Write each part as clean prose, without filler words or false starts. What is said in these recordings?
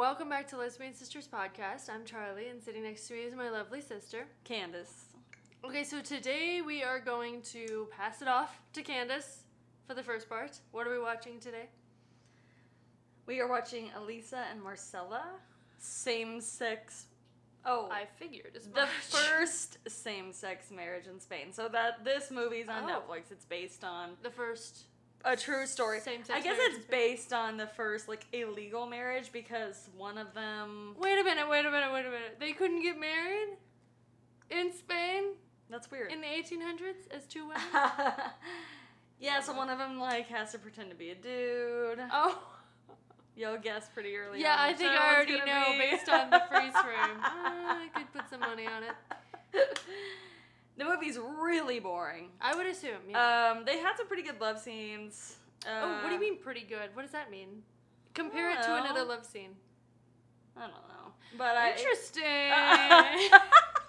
Welcome back to Lesbian Sisters Podcast. I'm Charlie, and sitting next to me is my lovely sister, Candace. Okay, so today we are going to pass it off to Candace for the first part. What are we watching today? We are watching Elisa and Marcella, same-sex. Oh, I figured as the much. first same-sex marriage in Spain. So that this movie's on Oh. Netflix. It's based on The first a true story. same-sex I guess marriage in it's Spain. based on the first illegal marriage because one of them. Wait a minute. They couldn't get married in Spain That's weird. in the 1800s as two women? Yeah, so one of them has to pretend to be a dude. Oh. You'll guess pretty early. Yeah, on I which think that I one's already gonna know be. based on the freeze frame. I could put some money on it. The movie's really boring. I would assume, yeah. They had some pretty good love scenes. Oh, what do you mean pretty good? What does that mean? Compare it to Well, another love scene. I don't know. But Interesting.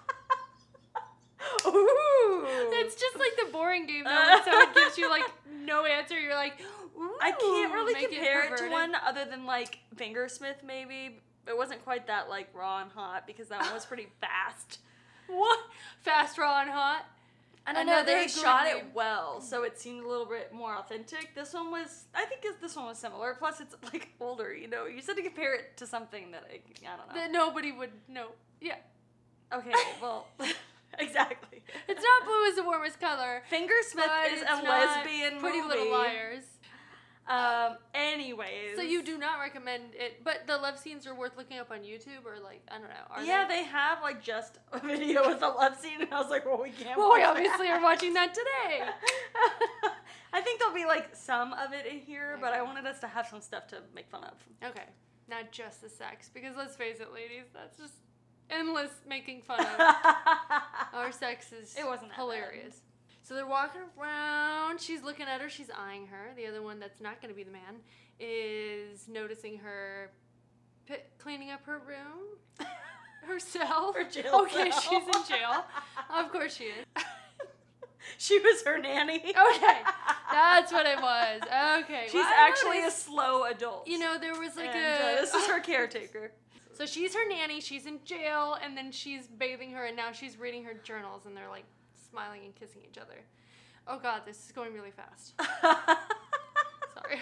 Ooh. It's just like the boring game though, when someone gives you no answer, you're like, ooh, I can't really make compare it to perverted. one other than Fingersmith maybe. It wasn't quite that raw and hot because that one was pretty fast. What? Fast, raw, and hot? I don't know, they Another shot good it name. well, so it seemed a little bit more authentic. This one was similar. Plus, it's older. You said to compare it to something that I don't know. That nobody would know. Yeah. Okay, well, exactly. It's not blue is the warmest color. Fingersmith but is it's a not lesbian Pretty movie. Little Liars. Anyways. So you do not recommend it, but the love scenes are worth looking up on YouTube or I don't know. Are they have just a video with a love scene, and I was like, well, we can't. Well, watch we that. obviously are watching that today. I think there'll be some of it in here, but I Okay. wanted us to have some stuff to make fun of. Okay, not just the sex, because let's face it, ladies, that's just endless making fun of. Our sex is It wasn't that hilarious. So they're walking around. She's looking at her. She's eyeing her. The other one that's not going to be the man is noticing her cleaning up her room herself. Her jail Okay, cell. she's in jail. Of course she is. She was her nanny. Okay, that's what it was. Okay. She's well, I actually noticed, a slow adult. there was and, this is her caretaker. So she's her nanny, she's in jail, and then she's bathing her, and now she's reading her journals, and they're smiling and kissing each other. Oh god, this is going really fast. Sorry.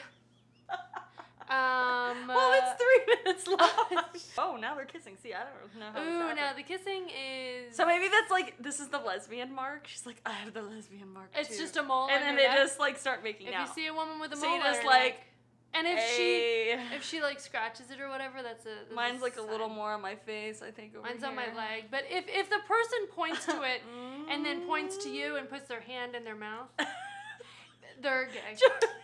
Well, it's 3 minutes long. Oh, now they're kissing. See, I don't know how this Ooh, happened. now the kissing is... So maybe that's this is the lesbian mark. She's like, I have the lesbian mark It's too. just a mole and on then her they neck. just start making If out. you see a woman with a So mole you on just her neck, and if hey. she scratches it or whatever, that's Mine's a a little sign. more on my face, I think. Over Mine's here. on my leg. But if the person points to it and then points to you and puts their hand in their mouth, they're gay.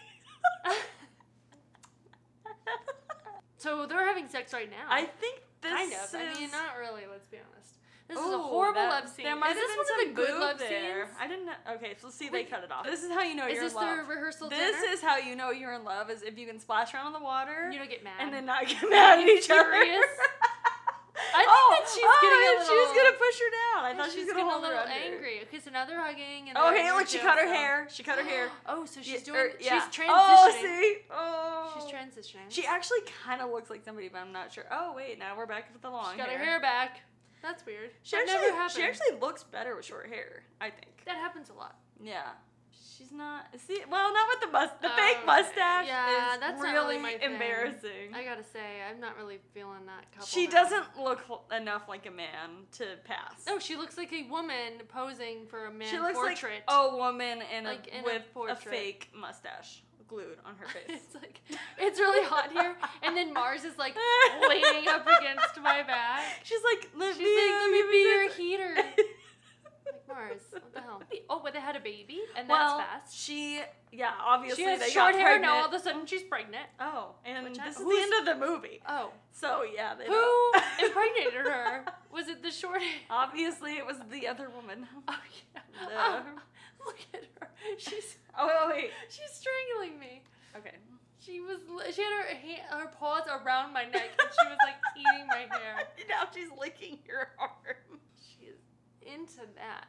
So they're having sex right now. I think this kind of. is... I mean, not really. Let's be honest. This is a Ooh, horrible that- love scene. There might Is have this been one of the some good boob love there. scenes? I didn't know. Okay, so see, they Wait. cut it off. This is how you know Is you're this in love. the rehearsal This dinner? is how you know you're in love, is if you can splash around in the water You don't get mad. and then not get mad at each other. Furious. I think that she's getting a little... She's gonna push her down. I thought she's she was gonna getting a hold her little under. angry. Okay, so now they're hugging. And Oh, they're hey, in look, she jail cut her cell. hair. She cut her hair. Oh, so she's Yeah, doing... yeah. She's transitioning. Oh, see? Oh. She's transitioning. She actually kind of looks like somebody, but I'm not sure. Oh, wait, now we're back with the long She got hair. her hair back. That's weird. She That never happened. actually looks better with short hair, I think. That happens a lot. Yeah. She's not... See, well, not with the Oh, fake okay. mustache Yeah, is that's not really really my thing. embarrassing. I gotta say, I'm not really feeling that couple. She now. doesn't look enough like a man to pass. No, she looks like a woman posing for a man She looks portrait. like a woman with a portrait. fake mustache glued on her face. It's really hot here, and then Mars is leaning up against my back. She's like, let She's like, let me be your your heater. Like, Mars, what the hell? Oh, but they had a baby, and that's fast. She obviously She has they short got hair, pregnant. now all of a sudden she's pregnant. Oh, and Which this is who's- the end of the movie. Oh. So, yeah. They Who don't- impregnated her? Was it the short hair? Obviously, it was the other woman. Oh, yeah. The- Oh, look at her. Oh, wait. She's strangling me. Okay. She had her paws around my neck, and she was eating my hair. Now she's licking your arm. She is into that.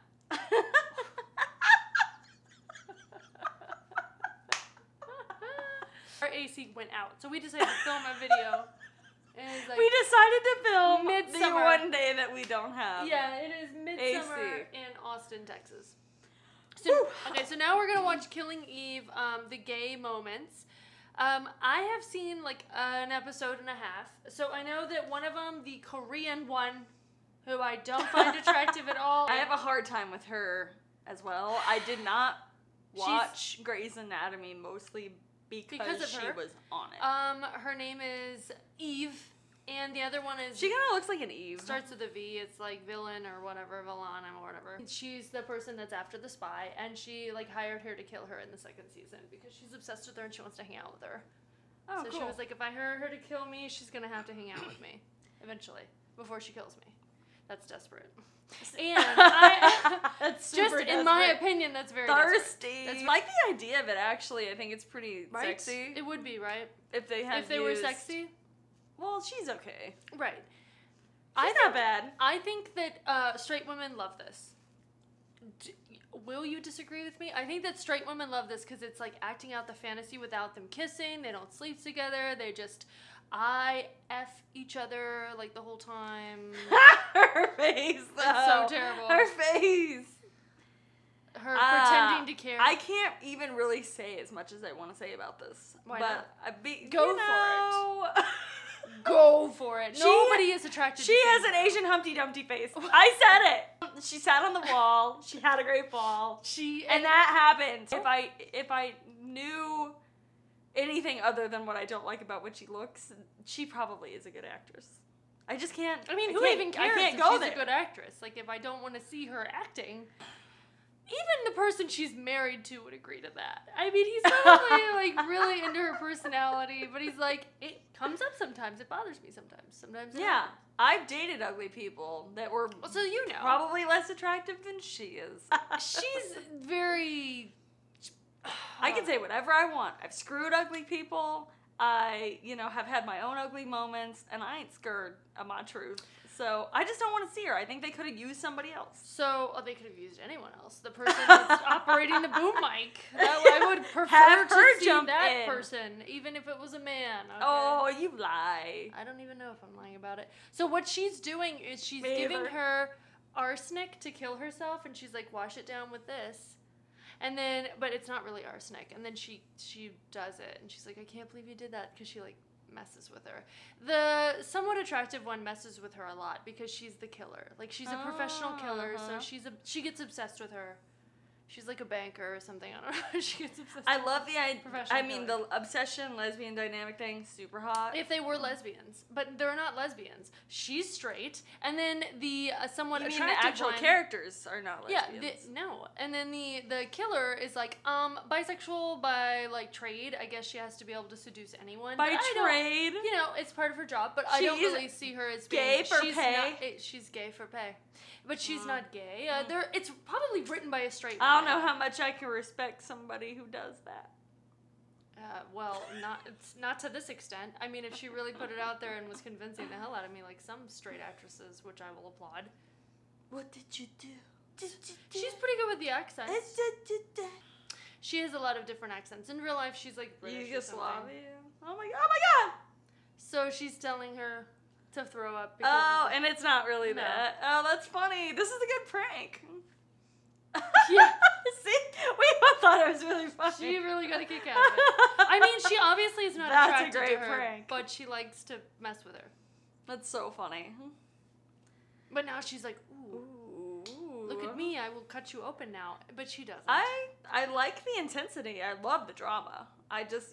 Our AC went out, so we decided to film a video And it's like, we decided to film Midsummer. the one day that we don't have. yeah, it is Midsummer AC. in Austin, Texas. So, okay, so now we're gonna watch Killing Eve, the gay moments. I have seen like an episode and a half, so I know that one of them, the Korean one, who I don't find attractive at all. I have a hard time with her as well. I did not watch Grey's Anatomy mostly because of she her. was on it. Her name is Eve, and the other one is She kind of looks like an Eve. starts with a V. It's like villain or whatever, Vilana or whatever. She's the person that's after the spy, and she like hired her to kill her in the second season because she's obsessed with her and she wants to hang out with her. Oh, So cool. she was like, if I hire her to kill me, she's gonna have to hang out with me eventually before she kills me. That's desperate. And I That's just super in my desperate. opinion, that's very desperate. Thirsty. That's I like the idea of it, actually. I think it's pretty Right? sexy. It would be, right? If they had If they were used- sexy. Well, she's okay. Right. She's not bad. I think that straight women love this. Will you disagree with me? I think that straight women love this because it's like acting out the fantasy without them kissing. They don't sleep together. They just IF each other like the whole time. Her face, though. It's so terrible. Her face. Her pretending to care. I can't even really say as much as I want to say about this. Why but not? Go for it. Go for it. Nobody is attracted to She has Sandra. an Asian Humpty Dumpty face. I said it. She sat on the wall. She had a great fall. And that happened. If I knew anything other than what I don't like about what she looks, she probably is a good actress. I just can't. I mean, who can't- even cares I can't if go she's there. a good actress? Like, if I don't want to see her acting, even the person she's married to would agree to that. I mean, he's probably, like, really into her personality, but he's like, it comes up sometimes. It bothers me sometimes. Sometimes it Yeah, doesn't. I've dated ugly people that were Well, so you know. probably less attractive than she is. She's very... I can say whatever I want. I've screwed ugly people. I, have had my own ugly moments, and I ain't scared of my truth. So I just don't want to see her. I think they could have used somebody else. So, they could have used anyone else. The person that's operating the boom mic. I would prefer Have to her see jump that in. person, even if it was a man. Okay? Oh, you lie. I don't even know if I'm lying about it. So what she's doing is she's Me giving either. her arsenic to kill herself, and she's like, wash it down with this. And then, but it's not really arsenic. And then she does it, and she's like, I can't believe you did that, because she like messes with her. The somewhat attractive one messes with her a lot because she's the killer. Like, she's a professional killer, so she gets obsessed with her. She's like a banker or something. I don't know. She gets obsessed. I love the idea. Professional I mean, killer. the obsession, lesbian dynamic thing, super hot. If they were lesbians, but they're not lesbians. She's straight, and then the somewhat You mean attractive the actual one, characters are not yeah, lesbians? no. And then the killer is like bisexual by like trade. I guess she has to be able to seduce anyone. By but I don't- trade? you know, it's part of her job. But I She don't is really see her as gay being, for she's pay? Not, she's gay for pay, but she's not gay. It's probably written by a straight. I don't man. know how much I can respect somebody who does that. Well, not to this extent. I mean, if she really put it out there and was convincing the hell out of me, like some straight actresses, which I will applaud. What did you do? She's pretty good with the accents. She has a lot of different accents. In real life, she's like British or something. Yugoslavia. Oh my god. So she's telling her to throw up. Because Oh, of the- and it's not really No. that. Oh, that's funny. This is a good prank. Yeah. See? We both thought it was really funny. She really got a kick out of it. I mean, she obviously is not That's a attracted great to her, prank. but she likes to mess with her. That's so funny. But now she's like, ooh, Ooh. look at me, I will cut you open now. But she doesn't. I like the intensity. I love the drama. I just,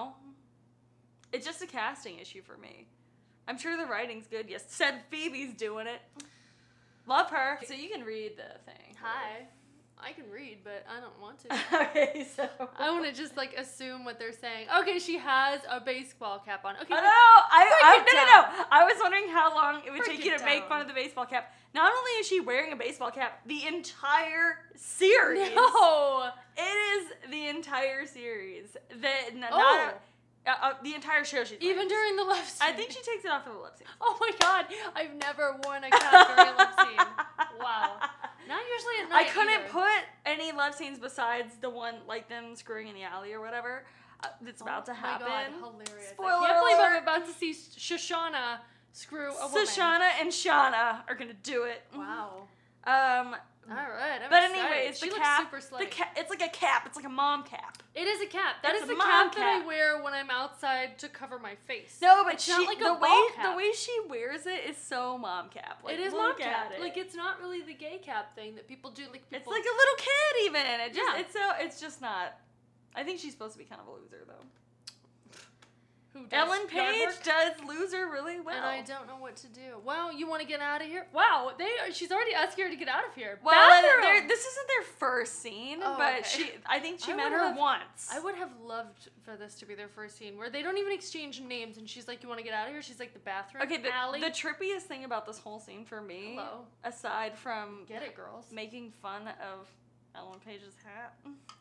it's just a casting issue for me. I'm sure the writing's good. Yes, said Phoebe's doing it. Love her. So you can read the thing. Hi. I can read, but I don't want to. Okay, so. I want to just like assume what they're saying. Okay, she has a baseball cap on. Okay, Oh, no, Break it no. I was wondering how long it would Break take you it to make down. fun of the baseball cap. Not only is she wearing a baseball cap, the entire series. no. It is the entire series. Oh. The entire show she's Even wearing. during the love scene. I think she takes it off for the lip sync. Oh my god, I've never worn a cap during a lip scene. Wow. Not usually at night. I couldn't either. put any love scenes besides the one, like them screwing in the alley or whatever. that's about to happen. Oh my god, hilarious. Spoiler I can't believe alert. I'm about to see Shoshana screw a woman. Shoshana and Shauna are gonna do it. Wow. Um, Alright, I'm but excited. anyways, she the looks cap, super slutty. it's like a cap. It's like a mom cap. It is a cap. That It's is a the mom cap that cap. I wear when I'm outside to cover my face. No, but It's she not like a the ball way cap. the way she wears it is so mom cap. Like, It is look mom at cap. it. Like, it's not really the gay cap thing that people do. Like, It's people, like a little kid even. It just Yeah. it's just not. I think she's supposed to be kind of a loser though. who does Ellen yard Page work, does loser really well. and I don't know what to do. Wow, you want to get out of here? Wow, she's already asking her to get out of here. Well, Bathroom! this isn't their first scene, Oh, but okay. I think she I met would her have- once. I would have loved for this to be their first scene where they don't even exchange names, and she's like, "You want to get out of here?" She's like, "The bathroom." Okay, alley. the trippiest thing about this whole scene for me, Hello. aside from Get it, girls. making fun of Ellen Page's hat.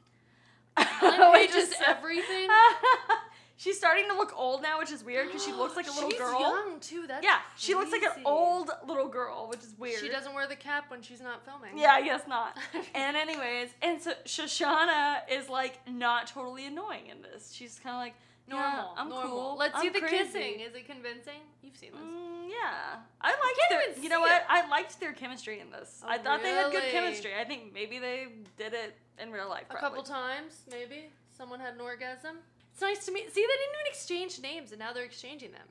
Ellen Which Page is is everything. She's starting to look old now, which is weird because she looks like a little She's girl. young too. That's Yeah, she looks like an crazy. old little girl, which is weird. She doesn't wear the cap when she's not filming. Yeah, I guess not. And anyways, and so Shoshana is like not totally annoying in this. She's kind of like Normal. Yeah, I'm normal. cool. Let's see I'm the crazy. kissing. Is it convincing? You've seen this. Yeah, I liked can't their. even You know see what? it. I liked their chemistry in this. Oh, I thought they had good really? chemistry. I think maybe they did it in real life. A Probably. couple times, maybe. Someone had an orgasm. It's nice to meet. See, they didn't even exchange names, and now they're exchanging them.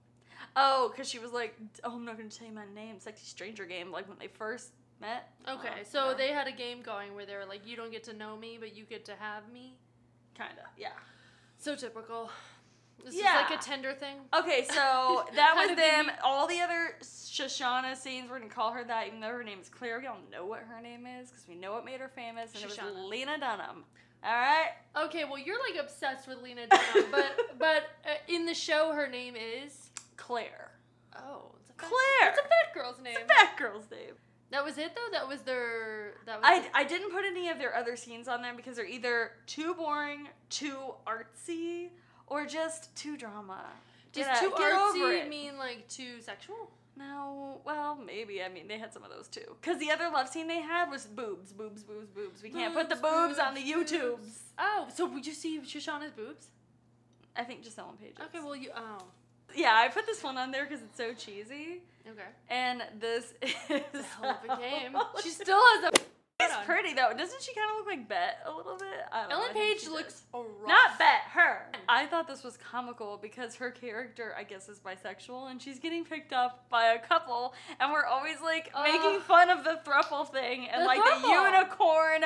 Oh, because she was like, "Oh, I'm not going to tell you my name." Sexy Stranger game, like when they first met. Okay, Oh, so yeah. they had a game going where they were like, "You don't get to know me, but you get to have me." Kinda, yeah. So typical. This Yeah. is like a Tinder thing. Okay, so that Kind was of them. unique. All the other Shoshana scenes, we're gonna call her that, even though her name is Claire. We all know what her name is because we know what made her famous, and it Shoshana. was Lena Dunham. All right. Okay, well you're like obsessed with Lena Dunham, but in the show her name is Claire. oh, it's a fat, Claire. It's a fat girl's name. It's a fat girl's name. That was it though. That was their. That was. I didn't put any of their other scenes on there because they're either too boring, too artsy, or just too drama. Does Get too over artsy it. mean like too sexual? No, well, maybe. I mean, they had some of those too. Because the other love scene they had was boobs, boobs, boobs, boobs. We can't put the boobs on the YouTubes. Oh, so would you see Shoshana's boobs? I think just Ellen Page. Okay, well you. Oh, Yeah, I put this one on there because it's so cheesy. okay. And this is It's a hell of a game. She still has a. It's pretty though. Doesn't she kind of look like Bet a little bit? I don't know. Ellen I think Page she looks does. rough. Not Bet, her. I thought this was comical because her character, I guess, is bisexual and she's getting picked up by a couple, and we're always like making fun of the thruple thing and The like throuple. the unicorn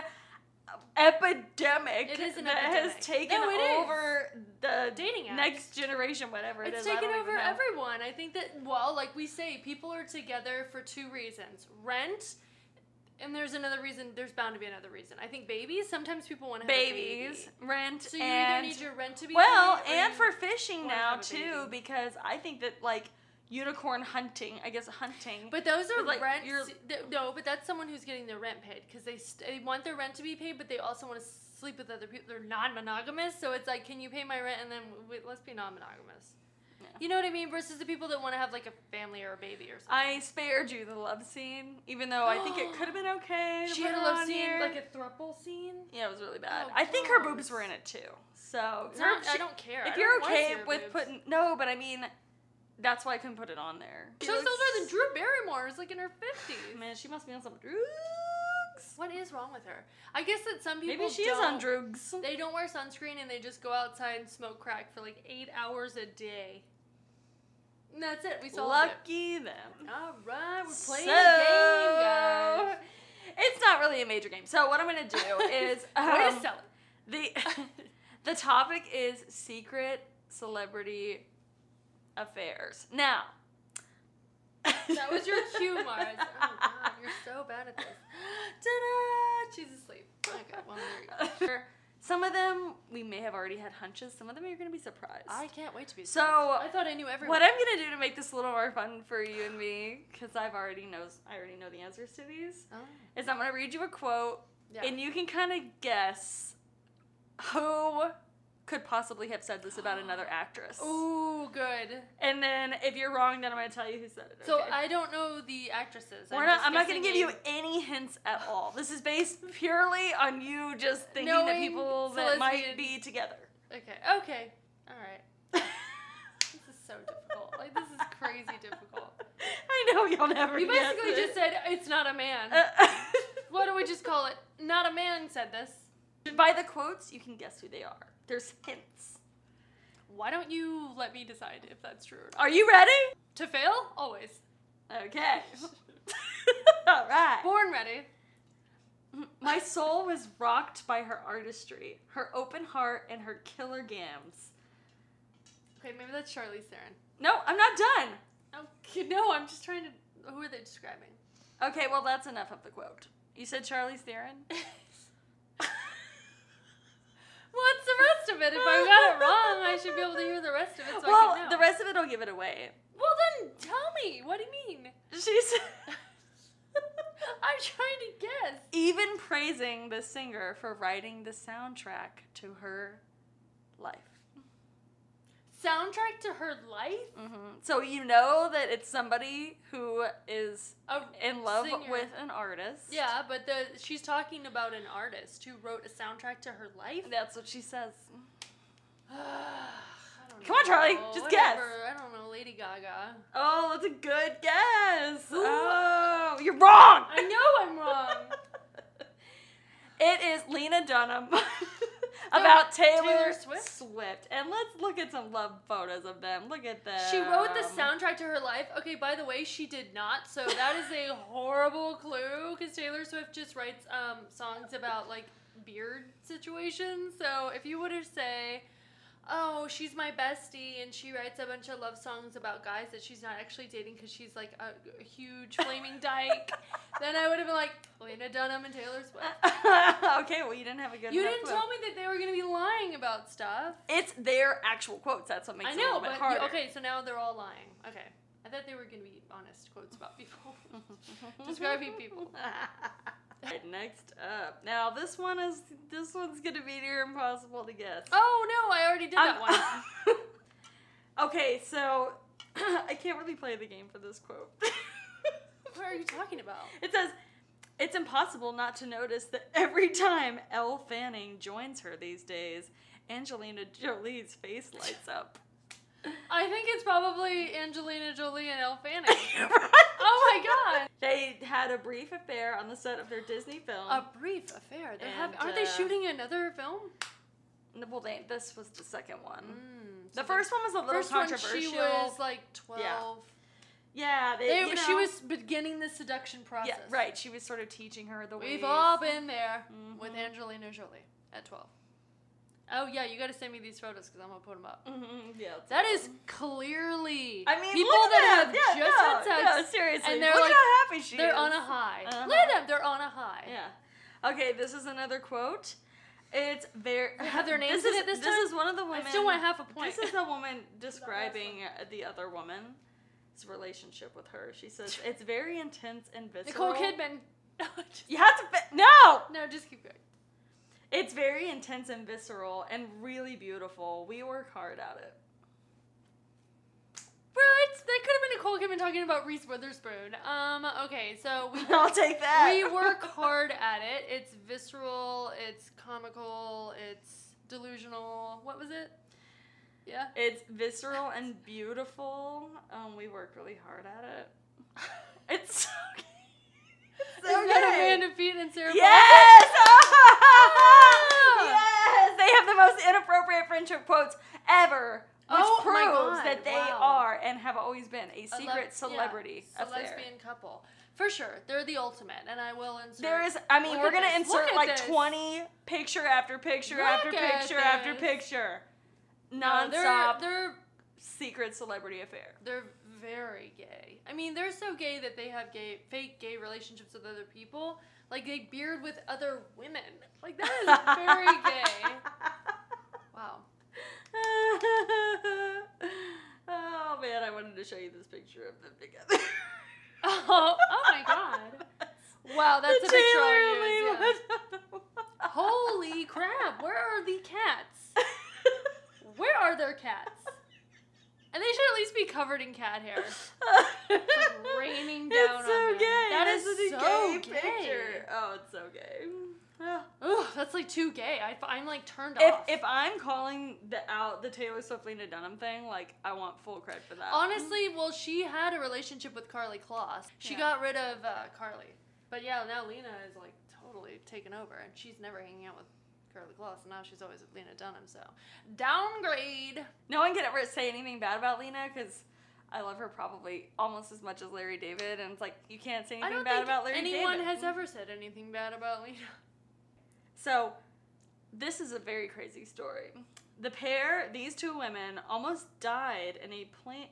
epidemic It is an that epidemic. has taken No, it is. over the Dating apps. next generation, whatever it It's is. I taken don't over even know. everyone. I think that, well, like we say, people are together for two reasons. Rent, and there's another reason, there's bound to be another reason. I think babies, sometimes people want to have a Babies, baby. rent, So you and either need your rent to be well, paid, or and you for fishing wanna now have a too, baby. because I think that like unicorn hunting, I guess hunting. But those are But, like, rent. you're- No, but that's someone who's getting their rent paid because they want their rent to be paid, but they also want to sleep with other people. They're non-monogamous, so it's like, can you pay my rent and then let's be non-monogamous. Yeah. You know what I mean? Versus the people that want to have like a family or a baby or something. I spared you the love scene, even though I think it could have been okay. To She put had a it love on scene, here. like a throuple scene. Yeah, it was really bad. Oh, I think her gross. boobs were in it too. So It's not, I don't care. If I you're don't wanna see okay her with boobs. putting no, but I mean, that's why I couldn't put it on there. She looks older than Drew Barrymore, who's like in her 50s. Man, she must be on some drugs. What is wrong with her? I guess that some people Maybe she is on drugs. They don't wear sunscreen and they just go outside and smoke crack for like 8 hours a day. And that's it. We solved Lucky them. it. All right, we're playing So, a game, guys. It's not really a major game. So what I'm gonna do is Way to sell it. the topic is secret celebrity affairs. Now, That was your cue, Mars. Oh God, you're so bad at this. ta-da! She's asleep. Okay, well there you go. Some of them we may have already had hunches. Some of them you're gonna be surprised. I can't wait to be. So, I thought I knew everyone. What I'm gonna do to make this a little more fun for you and me, because I already know the answers to these, Oh. is I'm gonna read you a quote, Yeah. and you can kind of guess who could possibly have said this about another actress. Ooh, good. And then if you're wrong, then I'm gonna tell you who said it. So okay? I don't know the actresses. I'm not gonna guessing give you names. any hints at all. This is based purely on you just thinking that Knowing- people so that let's might be- be together. Okay. All right. This is so difficult. Like, this is crazy difficult. I know you'll never You guess basically it. just said, it's not a man. What do we just call it? Not a man said this. By the quotes, you can guess who they are. There's hints. Why don't you let me decide if that's true or not? Are you ready? To fail? Always. Okay. All right. Born ready. My soul was rocked by her artistry, her open heart, and her killer gams. Okay, maybe that's Charlize Theron. No, I'm not done. Okay, no, I'm just trying to... Who are they describing? Okay, well, that's enough of the quote. You said Charlize Theron? What's the rest of it? If I got it wrong, I should be able to hear the rest of it so I can know. The rest of it will give it away. Well, then tell me. What do you mean? She said... I'm trying to guess. Even praising the singer for writing the soundtrack to her life. Soundtrack to her life? Mm-hmm. So you know that it's somebody who is A in love singer. with an artist. Yeah, but she's talking about an artist who wrote a soundtrack to her life? That's what she says. I don't Come on, Charlie, know. just Whatever. guess. I don't know, Lady Gaga. Oh, that's a good guess. Who? Oh, you're wrong. I know I'm wrong. It is Lena Dunham about Taylor Swift? And let's look at some love photos of them. Look at them. She wrote the soundtrack to her life. Okay, by the way, she did not. So that is a horrible clue because Taylor Swift just writes songs about like beard situations. So if you were to say, oh, she's my bestie and she writes a bunch of love songs about guys that she's not actually dating because she's like a huge flaming dyke, then I would have been like, Lena Dunham and Taylor Swift. Okay, well, you didn't have a good You enough didn't clue. tell me that they were going to be lying about stuff. It's their actual quotes. That's what makes I it a know, little bit but harder. okay, so now they're all lying. Okay. I thought they were going to be honest quotes about people. Describing people. Right, next up. Now this one's gonna be near impossible to guess. Oh no, I already did that one. Okay, so I can't really play the game for this quote. What are you talking about? It says, it's impossible not to notice that every time Elle Fanning joins her these days, Angelina Jolie's face lights up. I think it's probably Angelina Jolie and Elle Fanning. Right? Oh my god. They had a brief affair on the set of their Disney film. A brief affair. And, Aren't they shooting another film? Well, this was the second one. So The first one was a little first one, controversial. she was like 12. Yeah, She was beginning the seduction process. Yeah, right. She was sort of teaching her the ways. We've all been there with Mhm. Angelina Jolie at 12. Oh yeah, you gotta send me these photos because I'm gonna put them up. Yeah, That is clearly I mean, people look at that have that. just had sex. No, seriously. and they're look like- at how happy she They're is. on a high. Uh-huh. Look at them. They're on a high. Yeah. Okay, this is another quote. It's very. Have their names in it this time? This is one of the women. I still want half a point. This is a woman describing the other woman's relationship with her. She says it's very intense and visceral. Nicole Kidman. You have to. No. No, just keep going. It's very intense and visceral and really beautiful. We work hard at it. What? That could have been Nicole Kidman talking about Reese Witherspoon. Okay, so I'll take that. we work hard at it. It's visceral, it's comical, it's delusional. What was it? Yeah? It's visceral and beautiful. We work really hard at it. It's so good. It's so Is that good. Amanda Peet and Sarah Yes! Oh! Yes! They have the most inappropriate friendship quotes ever, which Oh my proves God, that they wow. are and have always been a A secret celebrity a affair. lesbian couple. For sure. They're the ultimate, and I will insert. There is, I mean, Look we're at going to this. Look insert at like this. 20 picture after picture Look after at picture after this. picture. No, Non-stop they're secret celebrity affair. They're very gay. I mean, they're so gay that they have fake gay relationships with other people. Like, they beard with other women. Like, that is very gay. Wow. Oh man, I wanted to show you this picture of them together. Oh my god. Wow, that's The a picture Taylor I'll Lee use. Yeah. one. Holy crap, where are the cats? Where are their cats? And they should at least be covered in cat hair. Like raining down It's so on them. gay. That This is a so gay gay. picture. Oh, it's so gay. Ugh, that's like too gay. I'm like turned If off. if I'm calling the Taylor Swift Lena Dunham thing, like I want full credit for that. Honestly, well, she had a relationship with Carly Kloss. She got rid of Carly. But yeah, now Lena is like totally taken over, and she's never hanging out with Carly Kloss, and now she's always with Lena Dunham, so downgrade. No one can ever say anything bad about Lena, because I love her probably almost as much as Larry David, and it's like, you can't say anything bad about Larry David. Anyone has ever said anything bad about Lena. So, this is a very crazy story. These two women almost died in a plane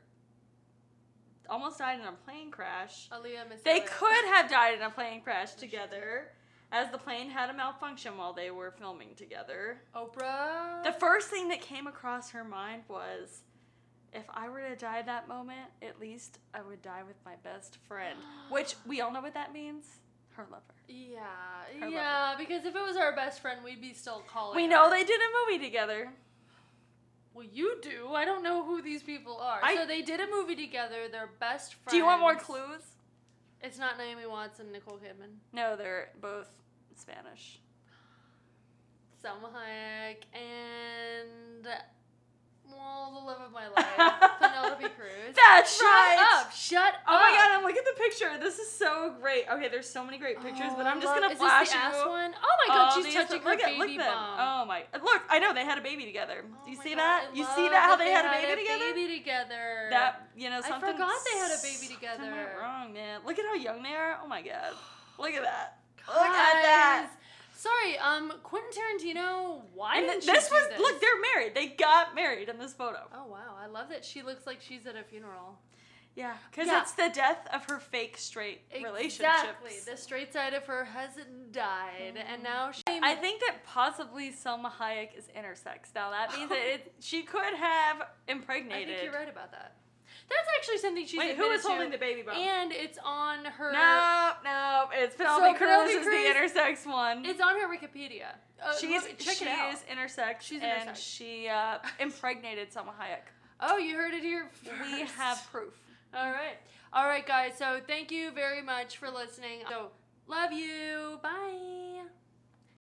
crash. Aaliyah, Miss They Aaliyah. could have died in a plane crash together, as the plane had a malfunction while they were filming together. Oprah. The first thing that came across her mind was, if I were to die that moment, at least I would die with my best friend. Which, we all know what that means. Her lover. Yeah, because if it was our best friend, we'd be still calling We her. know they did a movie together. Well, you do. I don't know who these people are. So they did a movie together. They're best friends. Do you want more clues? It's not Naomi Watts and Nicole Kidman. No, they're both Spanish. Salma Hayek and, well, the love of my life, Penelope Cruz. That's right. Shut up. Oh my god, I'm looking at the picture. This is so great. Okay, there's so many great pictures, but I'm just gonna flash Is this the you. ass one? Oh my god, she's touching her look baby them. bump. Oh my, look, I know they had a baby together. Oh Do you my see God, that? I You love see that how that they had a baby together? That, you know, I something. forgot they had a baby together. Something went wrong, man. Look at how young they are. Oh my god. Look at that. Guys. Look at that. Sorry, Quentin Tarantino, why And didn't this you was do this? look, they're married. They got married in this photo. Oh wow, I love that she looks like she's at a funeral. Yeah, because it's the death of her fake straight relationships. Exactly. The straight side of her hasn't died, and now she... I think that possibly Salma Hayek is intersex. Now that means that she could have impregnated. I think you're right about that. That's actually something she's Wait, admitted who is to, holding the baby bump? and it's on her... No, it's Penelope Cruz is the intersex one. It's on her Wikipedia. She check it out. is intersex, She's and intersex. she impregnated Salma Hayek. Oh, you heard it here first. We have proof. All right, guys. So thank you very much for listening. So love you. Bye.